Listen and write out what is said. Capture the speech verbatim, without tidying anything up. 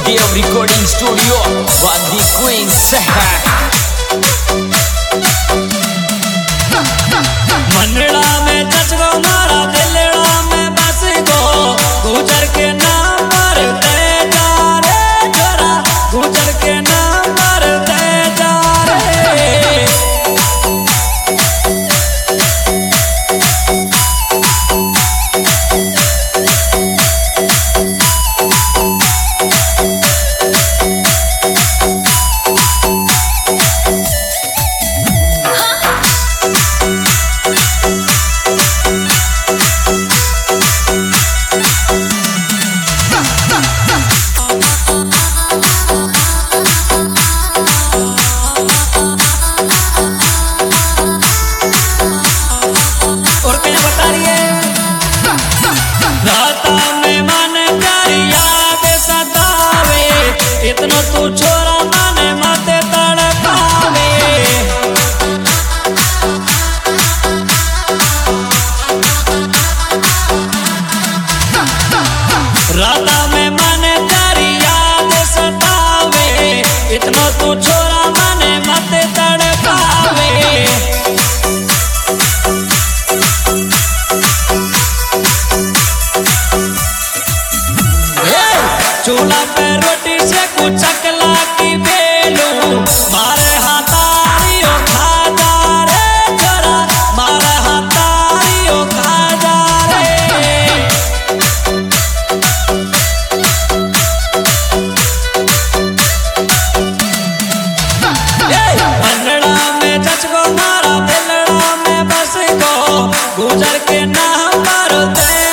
Dev Recording Studio, what the Queen say. मनड़ा में चचगो मारा दिलड़ा में बस गो गुजर के नाम पर दे जा रे जोरा गुजर के नाम पर दे जा रे इतना तू छोरा माने माते तड़पावे राता में माने तेरी याद सतावे इतना तू छोरा माने माते तड़पावे चूल्हा पे रोटी से कुछ चकला की बेलू मारे हाथारियों खा जा रे जोरा मारे हाथारियों खा जा रे मनड़ा में चचगो मारा दिलड़ा में बस गो गुजर के नाम पर दे